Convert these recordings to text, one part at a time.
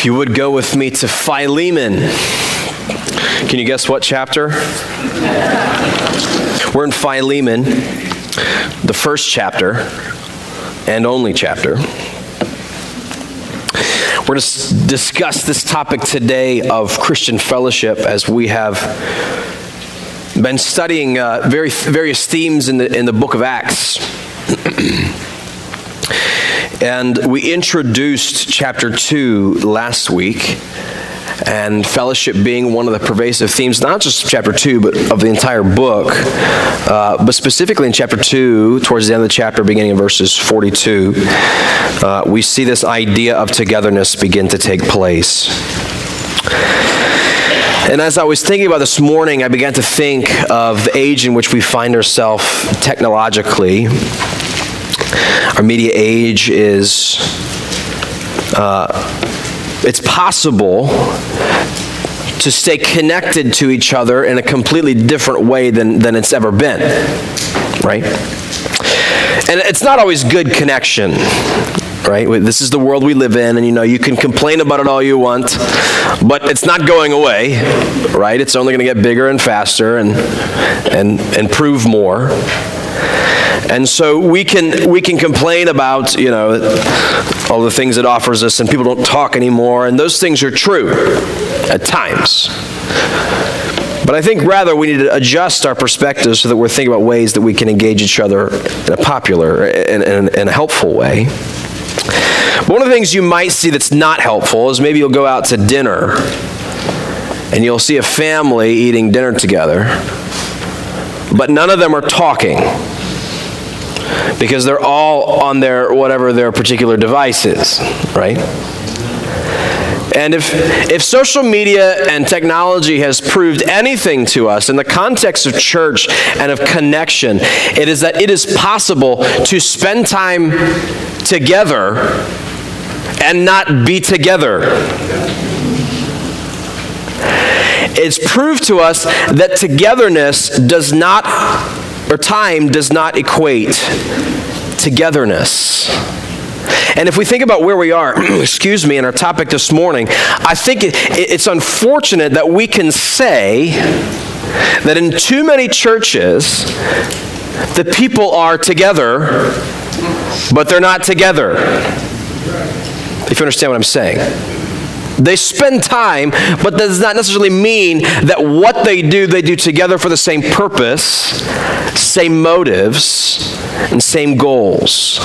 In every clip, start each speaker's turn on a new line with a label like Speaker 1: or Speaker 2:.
Speaker 1: If you would go with me to Philemon. Can you guess what chapter? We're in Philemon, the first chapter and only chapter. We're going to discuss this topic today of Christian fellowship as we have been studying various themes in the book of Acts. And we introduced chapter 2 last week, and fellowship being one of the pervasive themes, not just chapter 2, but of the entire book, but specifically in chapter 2, towards the end of the chapter, beginning in verses 42, we see this idea of togetherness begin to take place. And as I was thinking about this morning, I began to think of the age in which we find ourselves technologically. Our media age is, it's possible to stay connected to each other in a completely different way than it's ever been, right? And it's not always good connection, right? This is the world we live in, and you can complain about it all you want, but it's not going away, right? It's only going to get bigger and faster and prove more. And so we can complain about, all the things it offers us, and people don't talk anymore, and those things are true at times. But I think rather we need to adjust our perspectives so that we're thinking about ways that we can engage each other in a popular and a helpful way. But one of the things you might see that's not helpful is maybe you'll go out to dinner, and you'll see a family eating dinner together, but none of them are talking, because they're all on whatever their particular device is, right? And if social media and technology has proved anything to us in the context of church and of connection, it is that it is possible to spend time together and not be together. It's proved to us that togetherness time does not equate togetherness. And if we think about where we are, in our topic this morning, I think it's unfortunate that we can say that in too many churches, the people are together, but they're not together. If you understand what I'm saying. They spend time, but that does not necessarily mean that what they do together for the same purpose, same motives, and same goals.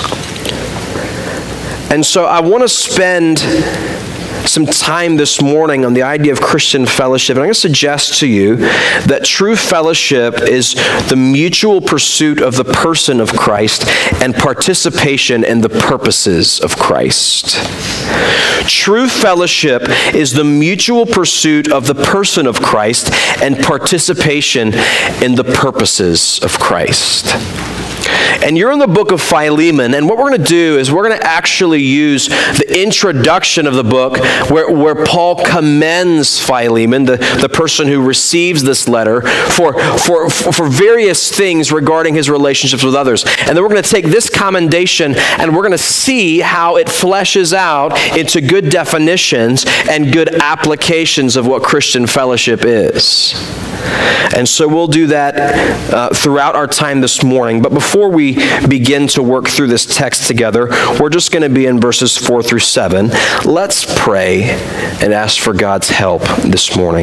Speaker 1: And so I want to spend some time this morning on the idea of Christian fellowship. And I'm going to suggest to you that true fellowship is the mutual pursuit of the person of Christ and participation in the purposes of Christ. True fellowship is the mutual pursuit of the person of Christ and participation in the purposes of Christ. And you're in the book of Philemon, and what we're going to do is we're going to actually use the introduction of the book where Paul commends Philemon, the person who receives this letter, for various things regarding his relationships with others. And then we're going to take this commendation and we're going to see how it fleshes out into good definitions and good applications of what Christian fellowship is. And so we'll do that throughout our time this morning. But before we begin to work through this text together, we're just going to be in verses 4 through 7. Let's pray and ask for God's help this morning.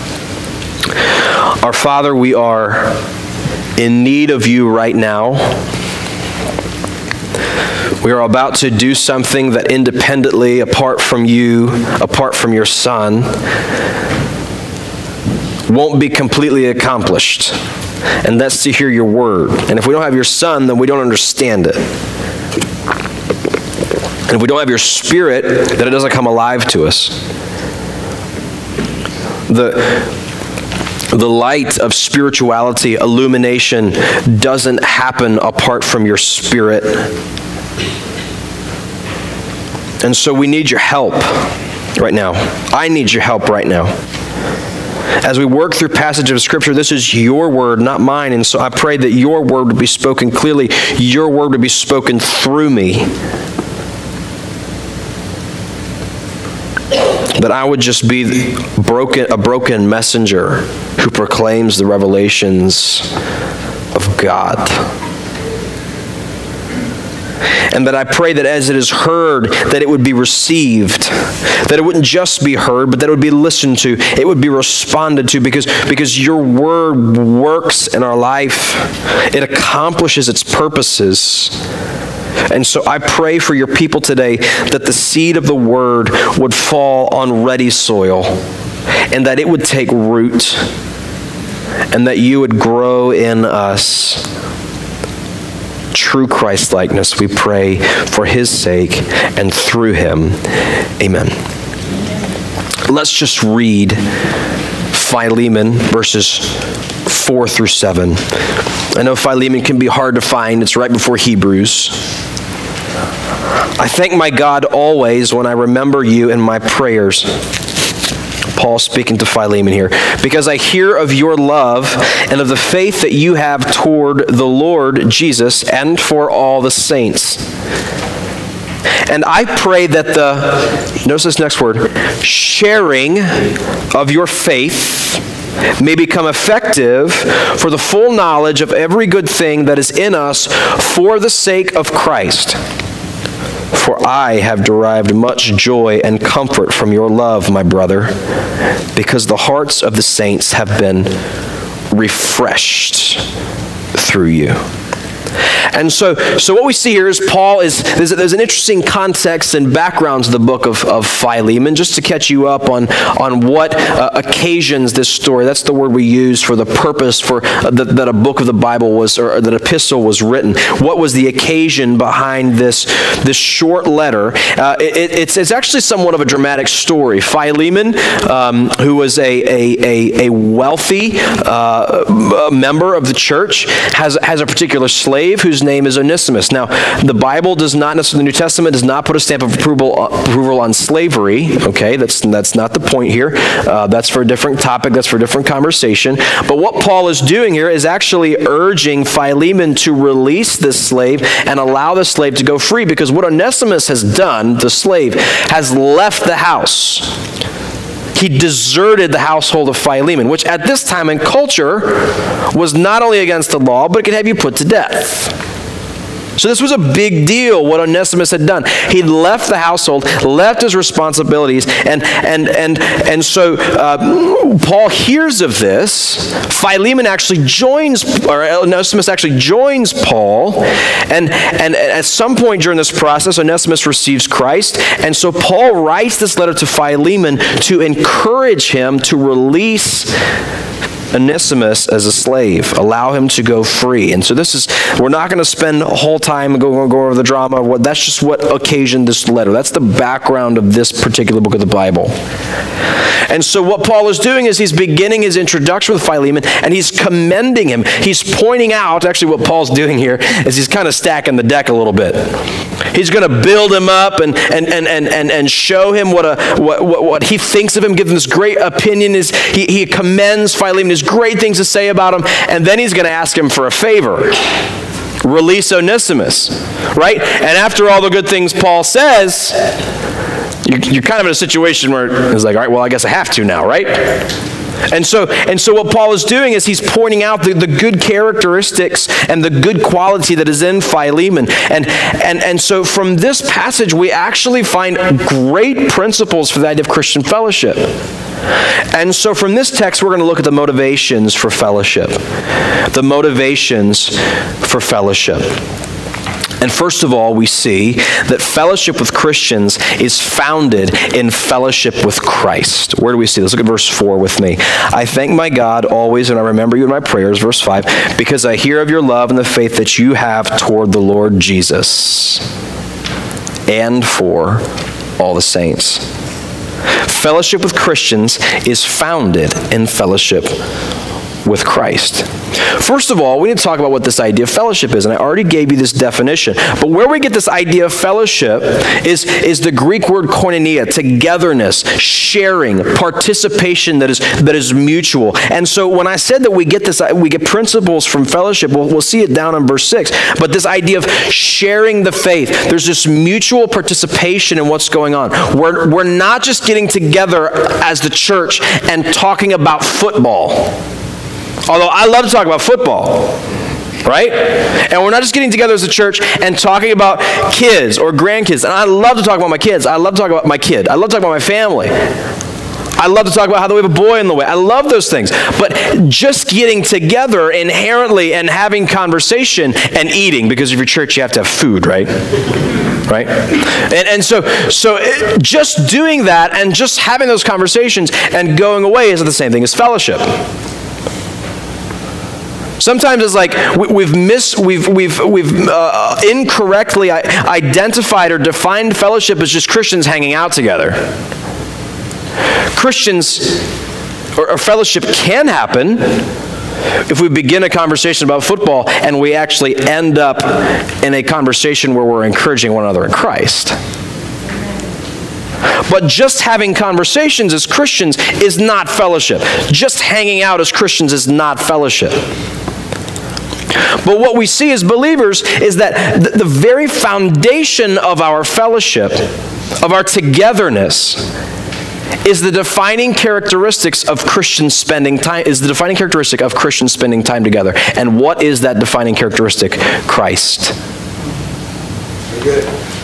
Speaker 1: Our Father, we are in need of you right now. We are about to do something that independently, apart from you, apart from your Son, won't be completely accomplished. And that's to hear your word. And if we don't have your Son, then we don't understand it. And if we don't have your Spirit, then it doesn't come alive to us. The light of spirituality, illumination, doesn't happen apart from your Spirit. And so we need your help right now. I need your help right now. As we work through passages of Scripture, this is your word, not mine. And so I pray that your word would be spoken clearly. Your word would be spoken through me. that I would just be a broken messenger who proclaims the revelations of God. And that I pray that as it is heard, that it would be received. That it wouldn't just be heard, but that it would be listened to. It would be responded to because your word works in our life. It accomplishes its purposes. And so I pray for your people today that the seed of the word would fall on ready soil and that it would take root and that you would grow in us true Christ-likeness. We pray for his sake and through him. Amen. Let's just read Philemon verses 4 through 7. I know Philemon can be hard to find. It's right before Hebrews. I thank my God always when I remember you in my prayers. Paul speaking to Philemon here. Because I hear of your love and of the faith that you have toward the Lord Jesus and for all the saints. And I pray that notice this next word, sharing of your faith may become effective for the full knowledge of every good thing that is in us for the sake of Christ. For I have derived much joy and comfort from your love, my brother, because the hearts of the saints have been refreshed through you. And so what we see here is Paul there's an interesting context and background to the book of Philemon, just to catch you up on what occasions this story. That's the word we use for the purpose for that a book of the Bible was, or that epistle was written. What was the occasion behind this short letter? It's actually somewhat of a dramatic story. Philemon, who was a wealthy member of the church, has a particular slave whose name is Onesimus. Now, the Bible does not necessarily, the New Testament does not put a stamp of approval on slavery. Okay, that's not the point here. That's for a different topic. That's for a different conversation. But what Paul is doing here is actually urging Philemon to release this slave and allow the slave to go free, because what Onesimus has done, the slave, has left the house. He deserted the household of Philemon, which at this time in culture was not only against the law, but it could have you put to death. So this was a big deal, what Onesimus had done. He'd left the household, left his responsibilities, and so Paul hears of this. Philemon actually Onesimus actually joins Paul, and at some point during this process, Onesimus receives Christ, and so Paul writes this letter to Philemon to encourage him to release Onesimus as a slave, allow him to go free. And so we're not going to spend a whole time going over the drama. That's just what occasioned this letter. That's the background of this particular book of the Bible. And so what Paul is doing is he's beginning his introduction with Philemon, and he's commending him. He's pointing out, actually what Paul's doing here is he's kind of stacking the deck a little bit. He's going to build him up and show him what he thinks of him, give him this great opinion. He commends Philemon, has great things to say about him, and then he's going to ask him for a favor. Release Onesimus, right? And after all the good things Paul says, you're kind of in a situation where it's like, all right, well, I guess I have to now, right? And so what Paul is doing is he's pointing out the good characteristics and the good quality that is in Philemon. And so from this passage, we actually find great principles for the idea of Christian fellowship. And so from this text, we're going to look at the motivations for fellowship. The motivations for fellowship. And first of all, we see that fellowship with Christians is founded in fellowship with Christ. Where do we see this? Look at verse 4 with me. I thank my God always, and I remember you in my prayers, verse 5, because I hear of your love and the faith that you have toward the Lord Jesus and for all the saints. Fellowship with Christians is founded in fellowship with Christ. First of all, we need to talk about what this idea of fellowship is, and I already gave you this definition. But where we get this idea of fellowship is the Greek word koinonia, togetherness, sharing, participation that is mutual. And so when I said that we get principles from fellowship, we'll see it down in verse 6. But this idea of sharing the faith, there's this mutual participation in what's going on. We're not just getting together as the church and talking about football. Although I love to talk about football, right? And we're not just getting together as a church and talking about kids or grandkids. And I love to talk about my kids. I love to talk about my kid. I love to talk about my family. I love to talk about how we have a boy in the way. I love those things. But just getting together inherently and having conversation and eating, because if you're church, you have to have food, right? Right? And so just doing that and just having those conversations and going away isn't the same thing as fellowship. Sometimes it's like we've incorrectly identified or defined fellowship as just Christians hanging out together. Christians or fellowship can happen if we begin a conversation about football and we actually end up in a conversation where we're encouraging one another in Christ. But just having conversations as Christians is not fellowship. Just hanging out as Christians is not fellowship. But what we see as believers is that the very foundation of our fellowship, of our togetherness, is the defining characteristics of Christians spending time, together. And what is that defining characteristic? Christ. Good.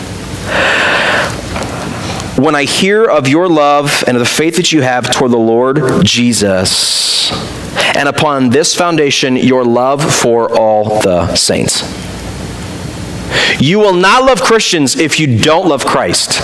Speaker 1: When I hear of your love and of the faith that you have toward the Lord Jesus, and upon this foundation, your love for all the saints. You will not love Christians if you don't love Christ.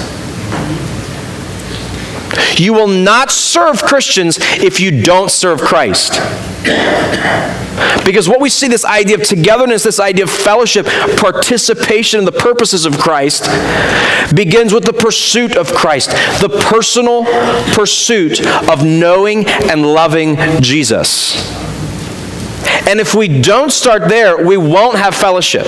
Speaker 1: You will not serve Christians if you don't serve Christ. Because what we see, this idea of togetherness, this idea of fellowship, participation in the purposes of Christ, begins with the pursuit of Christ, the personal pursuit of knowing and loving Jesus. And if we don't start there, we won't have fellowship.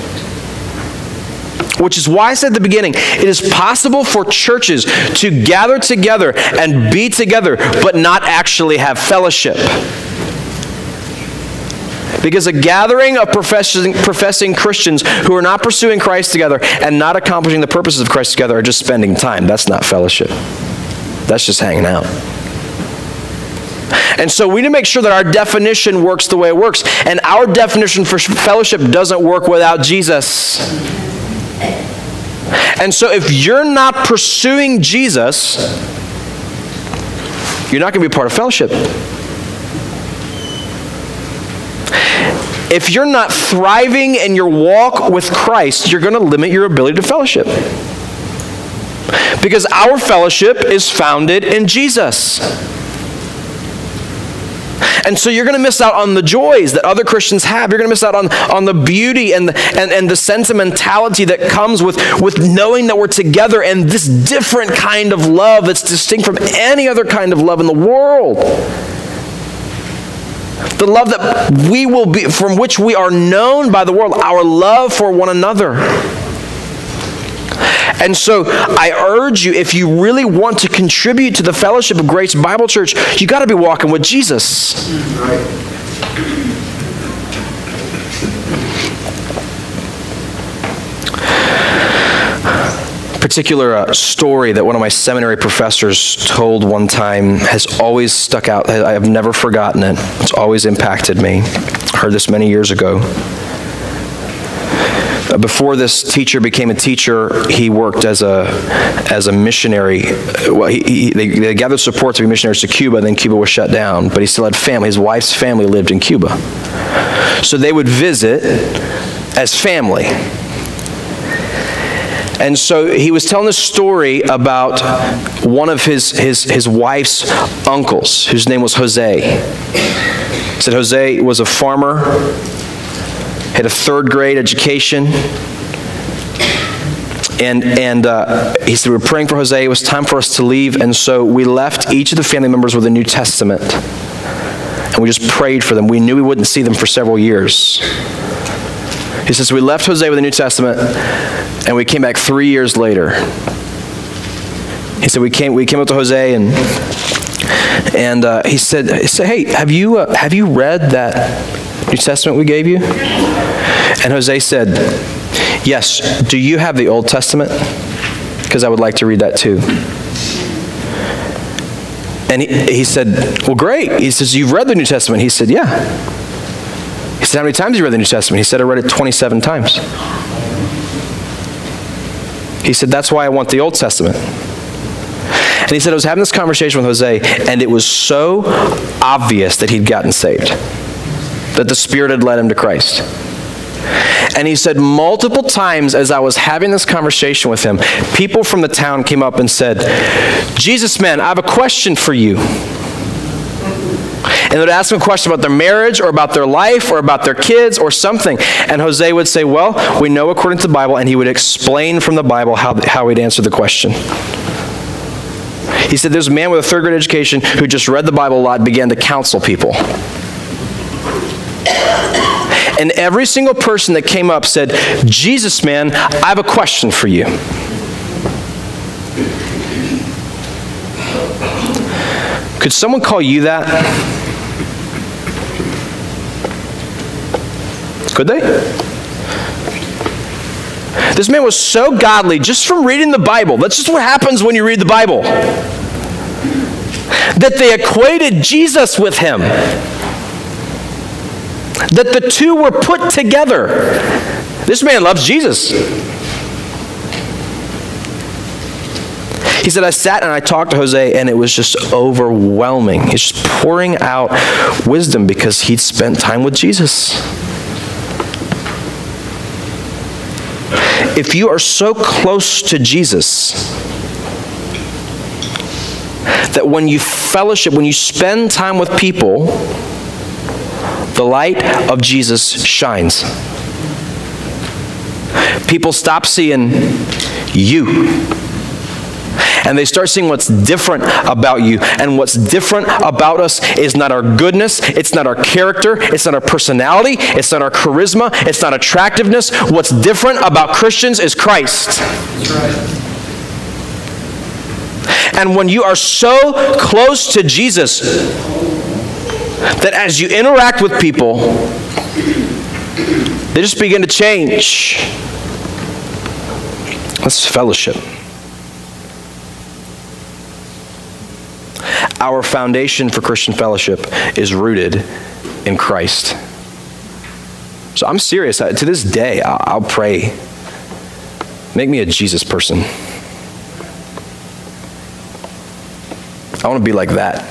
Speaker 1: Which is why I said at the beginning, it is possible for churches to gather together and be together, but not actually have fellowship. Because a gathering of professing Christians who are not pursuing Christ together and not accomplishing the purposes of Christ together are just spending time. That's not fellowship. That's just hanging out. And so we need to make sure that our definition works the way it works. And our definition for fellowship doesn't work without Jesus. And so if you're not pursuing Jesus, you're not going to be part of fellowship. If you're not thriving in your walk with Christ, you're going to limit your ability to fellowship. Because our fellowship is founded in Jesus. And so you're going to miss out on the joys that other Christians have. You're going to miss out on the beauty and the sentimentality that comes with knowing that we're together and this different kind of love that's distinct from any other kind of love in the world. The love that we will be, from which we are known by the world, our love for one another. And so I urge you, if you really want to contribute to the fellowship of Grace Bible Church, you got to be walking with Jesus. Particular story that one of my seminary professors told one time has always stuck out. I have never forgotten it. It's always impacted me. I heard this many years ago. Before this teacher became a teacher, he worked as a missionary. Well, they gathered support to be missionaries to Cuba, and then Cuba was shut down. But he still had family. His wife's family lived in Cuba. So they would visit as family. And so he was telling this story about one of his wife's uncles, whose name was Jose. He said Jose was a farmer, had a third grade education, and he said, we were praying for Jose. It was time for us to leave, and so we left each of the family members with a New Testament. and we just prayed for them. We knew we wouldn't see them for several years. He says, we left Jose with the New Testament, and we came back 3 years later. He said, we came up to Jose, and he said, hey, have you read that New Testament we gave you? And Jose said, yes. Do you have the Old Testament? Because I would like to read that too. And he said, well, great. He says, you've read the New Testament? He said, yeah. He said, how many times have you read the New Testament? He said, I read it 27 times. He said, that's why I want the Old Testament. And he said, I was having this conversation with Jose, and it was so obvious that he'd gotten saved, that the Spirit had led him to Christ. And he said, multiple times as I was having this conversation with him, people from the town came up and said, Jesus, man, I have a question for you. And they'd ask him a question about their marriage or about their life or about their kids or something. And Jose would say, well, we know according to the Bible, and he would explain from the Bible how he'd answer the question. He said, there's a man with a third grade education who just read the Bible a lot and began to counsel people. And every single person that came up said, Jesus, man, I have a question for you. Could someone call you that? Could they? This man was so godly just from reading the Bible. That's just what happens when you read the Bible. That they equated Jesus with him. That the two were put together. This man loves Jesus. He said, I sat and I talked to Jose, and it was just overwhelming. He's just pouring out wisdom because he'd spent time with Jesus. If you are so close to Jesus that when you fellowship, when you spend time with people, the light of Jesus shines. People stop seeing you, and they start seeing what's different about you. And what's different about us is not our goodness, it's not our character, it's not our personality, it's not our charisma, it's not attractiveness. What's different about Christians is Christ. That's right. And when you are so close to Jesus that as you interact with people, they just begin to change. That's fellowship. Our foundation for Christian fellowship is rooted in Christ. So I'm serious. To this day, I'll pray, make me a Jesus person. I want to be like that.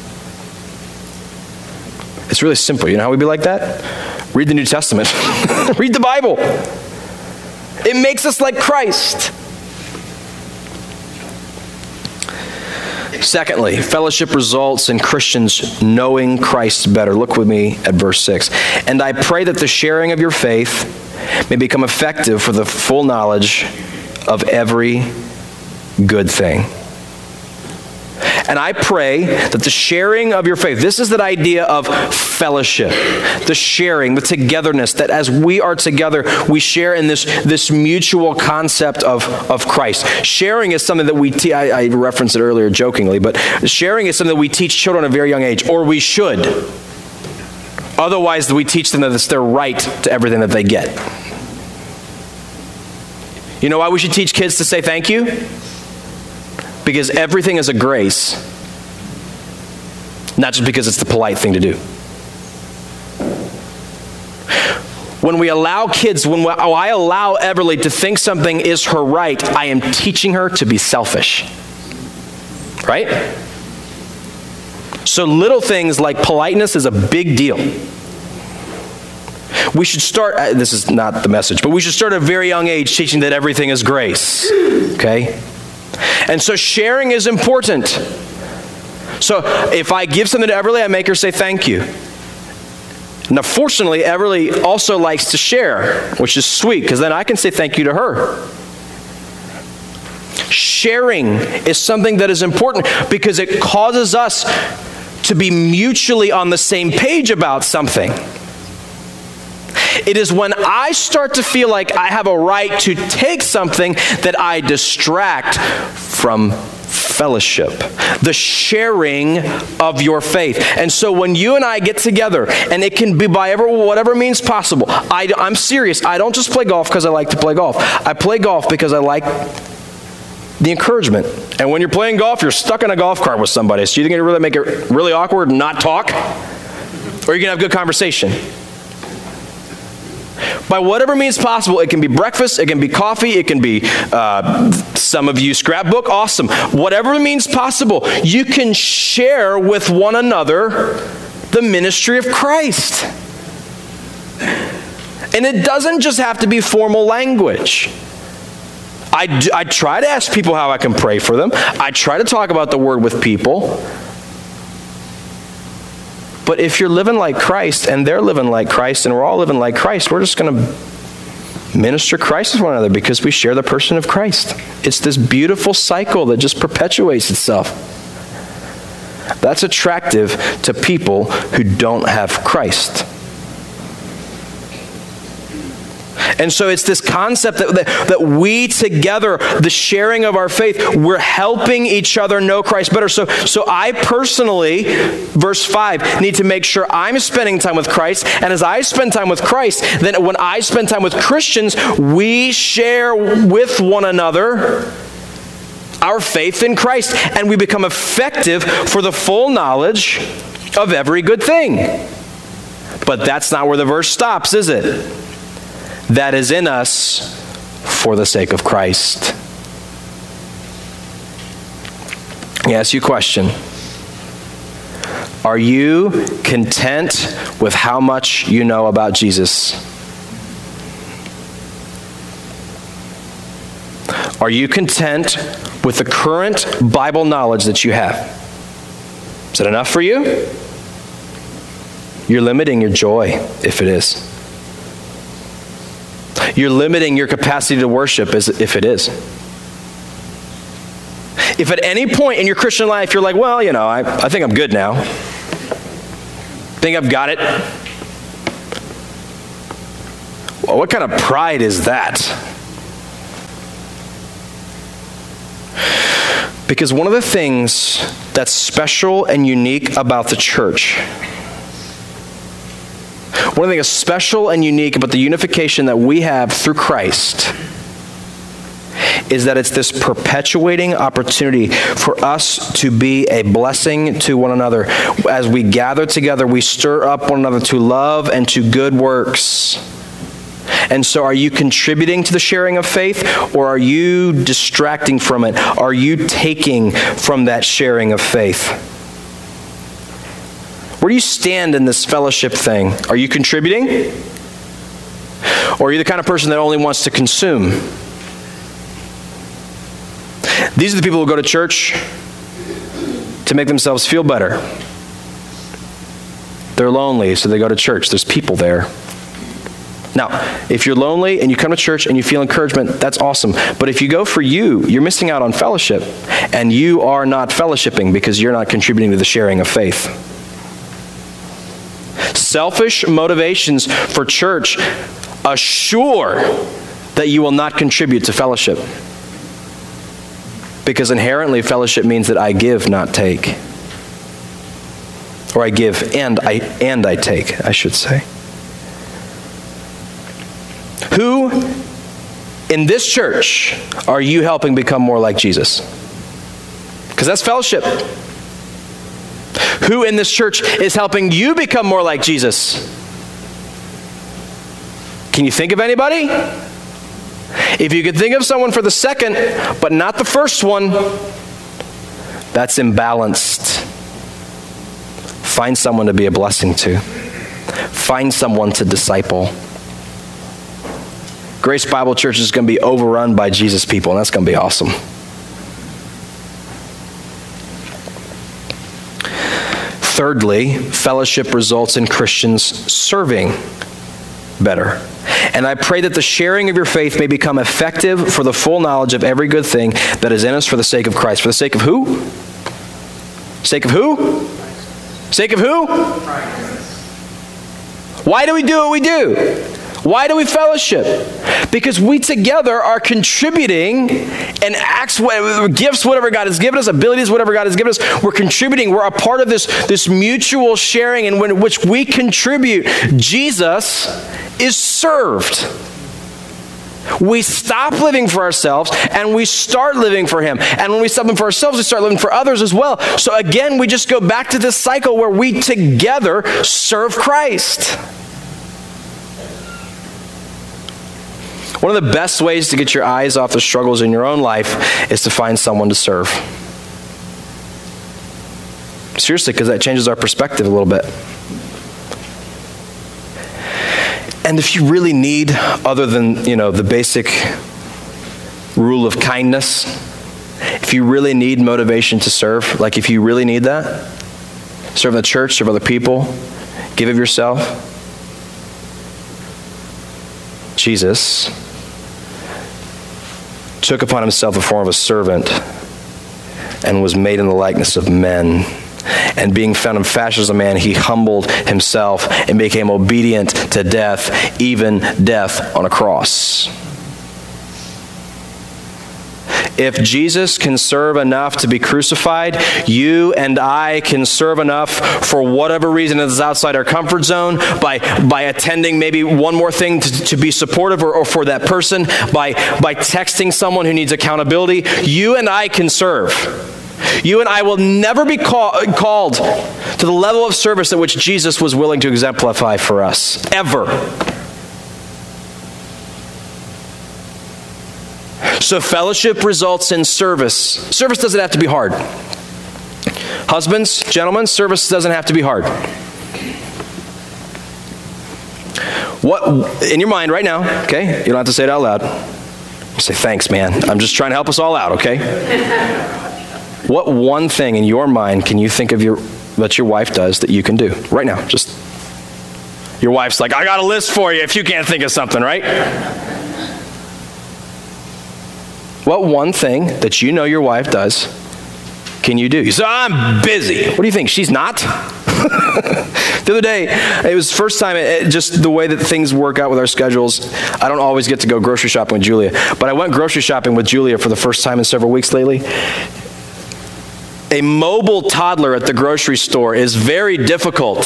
Speaker 1: It's really simple. You know how we be like that? Read the New Testament. Read the Bible. It makes us like Christ. Secondly, fellowship results in Christians knowing Christ better. Look with me at verse 6. And I pray that the sharing of your faith may become effective for the full knowledge of every good thing. And I pray that the sharing of your faith, this is that idea of fellowship, the sharing, the togetherness, that as we are together, we share in this mutual concept of Christ. Sharing is something that we I referenced it earlier jokingly, but sharing is something that we teach children at a very young age, or we should. Otherwise, we teach them that it's their right to everything that they get. You know why we should teach kids to say thank you? Because everything is a grace, not just because it's the polite thing to do. When we allow kids, I allow Everly to think something is her right, I am teaching her to be selfish. Right? So little things like politeness is a big deal. We should start, this is not the message, but we should start at a very young age teaching that everything is grace. Okay? And so sharing is important. So if I give something to Everly, I make her say thank you. Now, fortunately, Everly also likes to share, which is sweet, because then I can say thank you to her. Sharing is something that is important because it causes us to be mutually on the same page about something. It is when I start to feel like I have a right to take something that I distract from fellowship, the sharing of your faith. And so when you and I get together, and it can be by whatever means possible, I'm serious. I don't just play golf because I like to play golf. I play golf because I like the encouragement. And when you're playing golf, you're stuck in a golf cart with somebody. So you think you really make it really awkward and not talk? Or you can have good conversation. By whatever means possible, it can be breakfast, it can be coffee, it can be, some of you scrapbook, awesome. Whatever means possible, you can share with one another the ministry of Christ. And it doesn't just have to be formal language. I try to ask people how I can pray for them. I try to talk about the word with people. But if you're living like Christ and they're living like Christ and we're all living like Christ, we're just going to minister Christ with one another because we share the person of Christ. It's this beautiful cycle that just perpetuates itself. That's attractive to people who don't have Christ. And so it's this concept that we together, the sharing of our faith, we're helping each other know Christ better. So I personally, verse 5, need to make sure I'm spending time with Christ. And as I spend time with Christ, then when I spend time with Christians, we share with one another our faith in Christ. And we become effective for the full knowledge of every good thing. But that's not where the verse stops, is it? That is in us for the sake of Christ. Let me ask you a question. Are you content with how much you know about Jesus? Are you content with the current Bible knowledge that you have? Is it enough for you? You're limiting your joy if it is. You're limiting your capacity to worship if it is. If at any point in your Christian life you're like, well, I think I'm good now. Think I've got it. Well, what kind of pride is that? Because one of the things that's special and unique about the church, one of the things special and unique about the unification that we have through Christ is that it's this perpetuating opportunity for us to be a blessing to one another. As we gather together, we stir up one another to love and to good works. And so are you contributing to the sharing of faith, or are you distracting from it? Are you taking from that sharing of faith? Where do you stand in this fellowship thing? Are you contributing? Or are you the kind of person that only wants to consume? These are the people who go to church to make themselves feel better. They're lonely, so they go to church. There's people there. Now, if you're lonely and you come to church and you feel encouragement, that's awesome. But if you go for you're missing out on fellowship, and you are not fellowshipping because you're not contributing to the sharing of faith. Selfish motivations for church assure that you will not contribute to fellowship. Because inherently, fellowship means that I give, not take. Or I give and I take, I should say. Who in this church are you helping become more like Jesus? Because that's fellowship. Who in this church is helping you become more like Jesus? Can you think of anybody? If you could think of someone for the second, but not the first one, that's imbalanced. Find someone to be a blessing to. Find someone to disciple. Grace Bible Church is going to be overrun by Jesus people, and that's going to be awesome. Thirdly, fellowship results in Christians serving better. And I pray that the sharing of your faith may become effective for the full knowledge of every good thing that is in us for the sake of Christ. For the sake of who? Sake of who? Sake of who? Why do we do what we do? Why do we fellowship? Because we together are contributing and acts, gifts, whatever God has given us, abilities, whatever God has given us. We're contributing. We're a part of this mutual sharing in which we contribute. Jesus is served. We stop living for ourselves and we start living for him. And when we stop living for ourselves, we start living for others as well. So again, we just go back to this cycle where we together serve Christ. One of the best ways to get your eyes off the struggles in your own life is to find someone to serve. Seriously, because that changes our perspective a little bit. And if you really need, other than, the basic rule of kindness, if you really need motivation to serve, like if you really need that, serve in the church, serve other people, give of yourself. Jesus took upon himself the form of a servant and was made in the likeness of men. And being found in fashion as a man, he humbled himself and became obedient to death, even death on a cross. If Jesus can serve enough to be crucified, you and I can serve enough for whatever reason is outside our comfort zone, by attending maybe one more thing to be supportive or for that person, by texting someone who needs accountability. You and I can serve. You and I will never be called to the level of service at which Jesus was willing to exemplify for us, ever. So fellowship results in service. Service doesn't have to be hard. Husbands, gentlemen, service doesn't have to be hard. What, in your mind right now, okay? You don't have to say it out loud. You say, thanks, man. I'm just trying to help us all out, okay? What one thing in your mind can you think of that your wife does that you can do right now? Just, your wife's like, I got a list for you if you can't think of something, right? What one thing that you know your wife does can you do? You say, I'm busy. What do you think? She's not? The other day, it was the first time, just the way that things work out with our schedules, I don't always get to go grocery shopping with Julia, but I went grocery shopping with Julia for the first time in several weeks lately. A mobile toddler at the grocery store is very difficult.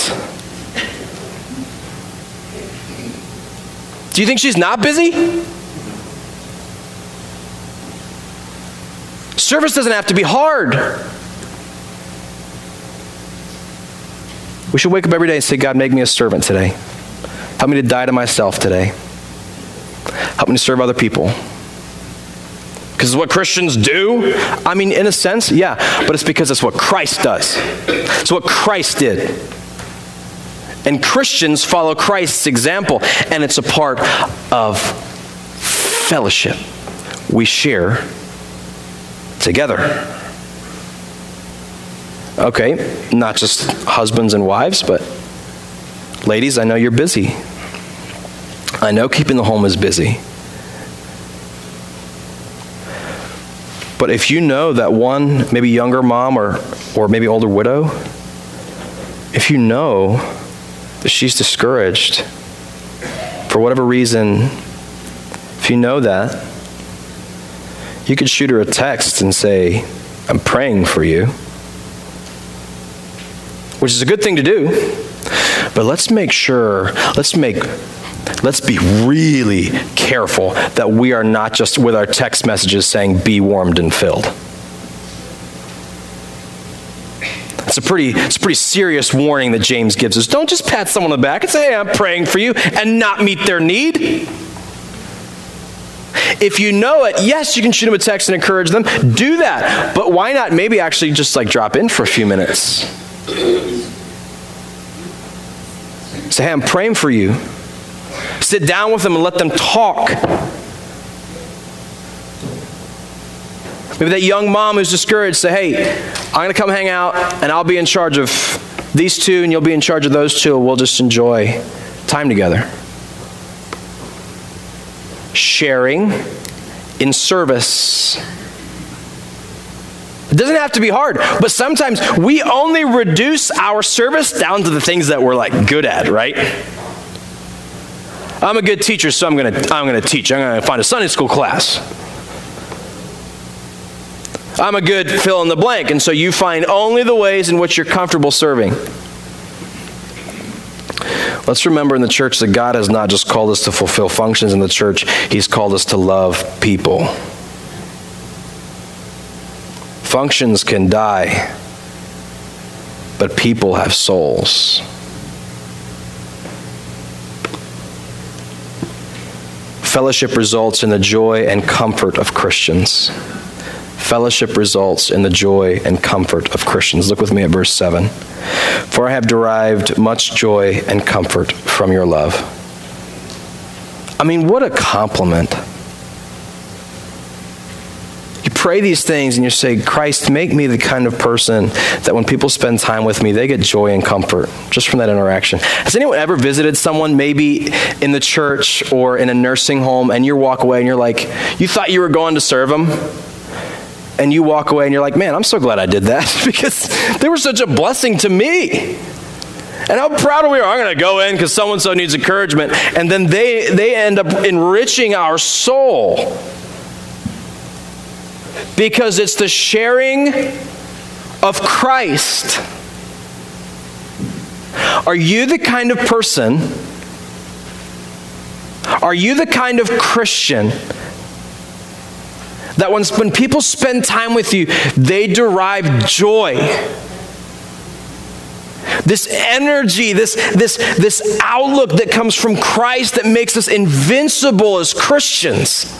Speaker 1: Do you think she's not busy? Service doesn't have to be hard. We should wake up every day and say, God, make me a servant today. Help me to die to myself today. Help me to serve other people. Because it's what Christians do? I mean, in a sense, yeah, but it's because it's what Christ does. It's what Christ did. And Christians follow Christ's example, and it's a part of fellowship. We share together. Okay, not just husbands and wives, but ladies, I know you're busy. I know keeping the home is busy. But if you know that one, maybe younger mom or maybe older widow, if you know that she's discouraged for whatever reason, if you know that, you could shoot her a text and say, I'm praying for you, which is a good thing to do. But let's be really careful that we are not just with our text messages saying, be warmed and filled. It's a pretty serious warning that James gives us. Don't just pat someone on the back and say, hey, I'm praying for you, and not meet their need. If you know it, yes, you can shoot them a text and encourage them. Do that. But why not maybe actually just drop in for a few minutes? Say, hey, I'm praying for you. Sit down with them and let them talk. Maybe that young mom who's discouraged, say, hey, I'm going to come hang out and I'll be in charge of these two and you'll be in charge of those two. We'll just enjoy time together. Sharing in service. It doesn't have to be hard, but sometimes we only reduce our service down to the things that we're like good at, right? I'm a good teacher, so I'm gonna teach. I'm gonna find a Sunday school class. I'm a good fill in the blank, and so you find only the ways in which you're comfortable serving. Let's remember in the church that God has not just called us to fulfill functions in the church, He's called us to love people. Functions can die, but people have souls. Fellowship results in the joy and comfort of Christians. Fellowship results in the joy and comfort of Christians. Look with me at verse 7. For I have derived much joy and comfort from your love. I mean, what a compliment. You pray these things and you say, Christ, make me the kind of person that when people spend time with me, they get joy and comfort just from that interaction. Has anyone ever visited someone maybe in the church or in a nursing home and you walk away and you're like, you thought you were going to serve them? And you walk away and you're like, man, I'm so glad I did that because they were such a blessing to me. And how proud we are. I'm going to go in because so-and-so needs encouragement. And then they end up enriching our soul. Because it's the sharing of Christ. Are you the kind of person, are you the kind of Christian that when people spend time with you, they derive joy? This energy, this outlook that comes from Christ that makes us invincible as Christians.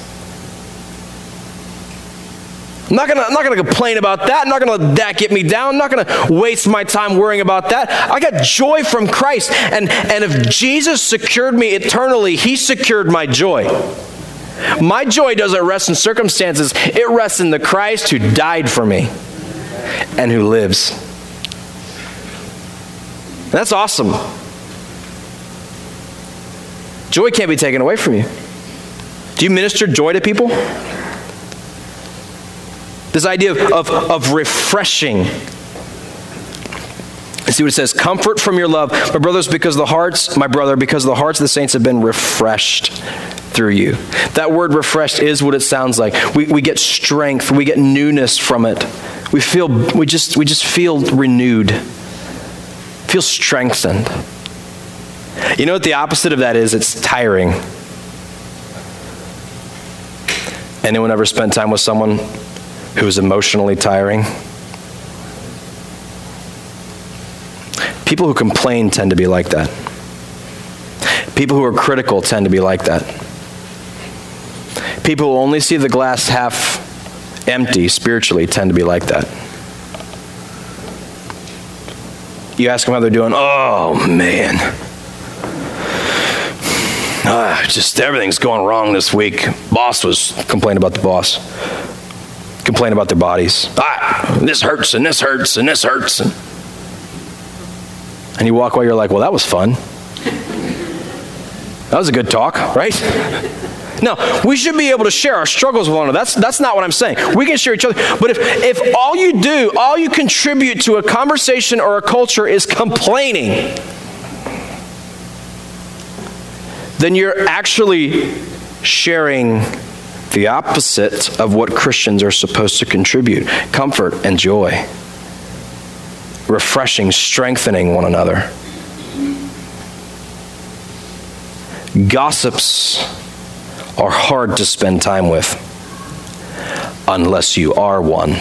Speaker 1: I'm not gonna complain about that. I'm not gonna let that get me down. I'm not gonna waste my time worrying about that. I got joy from Christ. And if Jesus secured me eternally, He secured my joy. My joy doesn't rest in circumstances. It rests in the Christ who died for me and who lives. That's awesome. Joy can't be taken away from you. Do you minister joy to people? This idea of refreshing. See what it says, comfort from your love. My brothers, because the hearts of the saints have been refreshed through you. That word refreshed is what it sounds like. We get strength, we get newness from it. We just feel renewed, feel strengthened. You know what the opposite of that is? It's tiring. Anyone ever spent time with someone who is emotionally tiring? People who complain tend to be like that. People who are critical tend to be like that. People who only see the glass half empty spiritually tend to be like that. You ask them how they're doing, oh man. Just everything's going wrong this week. Boss was complaining about the boss. Complain about their bodies. This hurts and this hurts and this hurts. And you walk away, you're like, well, that was fun. That was a good talk, right? No, we should be able to share our struggles with one another. That's not what I'm saying. We can share each other. But if all you contribute to a conversation or a culture is complaining, then you're actually sharing the opposite of what Christians are supposed to contribute: comfort and joy, refreshing, strengthening one another. Gossips are hard to spend time with unless you are one.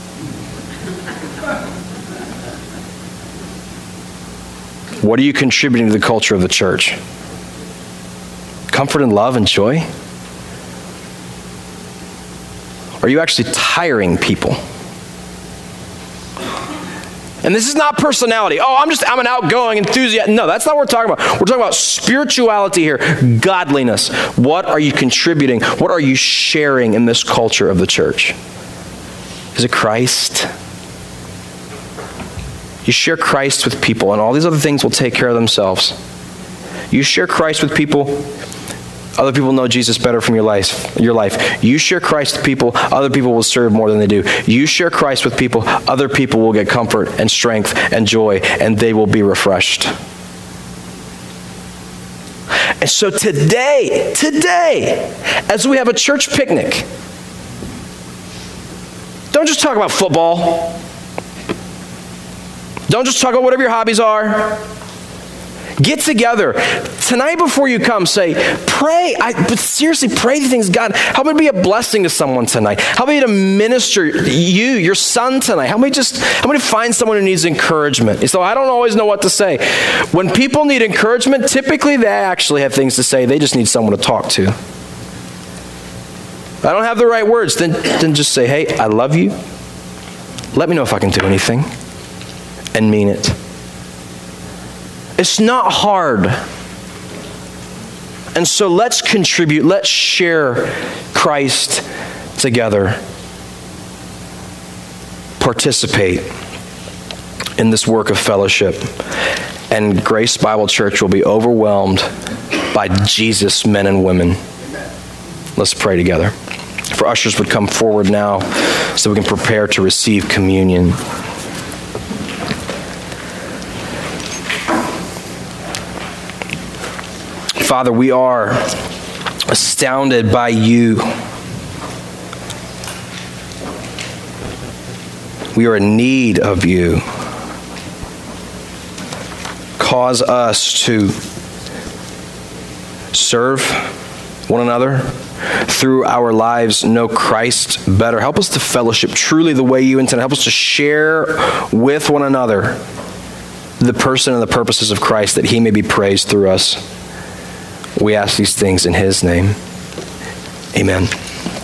Speaker 1: What are you contributing to the culture of the church? Comfort and love and joy? Are you actually tiring people? And this is not personality. Oh, I'm an outgoing enthusiast. No, that's not what we're talking about. We're talking about spirituality here, godliness. What are you contributing? What are you sharing in this culture of the church? Is it Christ? You share Christ with people, and all these other things will take care of themselves. You share Christ with people, Other people know Jesus better from your life. You share Christ with people, other people will serve more than they do. You share Christ with people, other people will get comfort and strength and joy, and they will be refreshed. And so today, as we have a church picnic, don't just talk about football. Don't just talk about whatever your hobbies are. Get together. Tonight before you come, say, pray. But seriously, pray the things God. Help me to be a blessing to someone tonight. Help me to minister your son tonight. Help me to find someone who needs encouragement. So I don't always know what to say. When people need encouragement, typically they actually have things to say. They just need someone to talk to. If I don't have the right words, then just say, hey, I love you. Let me know if I can do anything. And mean it. It's not hard. And so let's contribute. Let's share Christ together. Participate in this work of fellowship. And Grace Bible Church will be overwhelmed by Jesus' men and women. Let's pray together. If our ushers would come forward now so we can prepare to receive communion. Father, we are astounded by you. We are in need of you. Cause us to serve one another. Through our lives, know Christ better. Help us to fellowship truly the way you intend. Help us to share with one another the person and the purposes of Christ, that he may be praised through us. We ask these things in his name. Amen.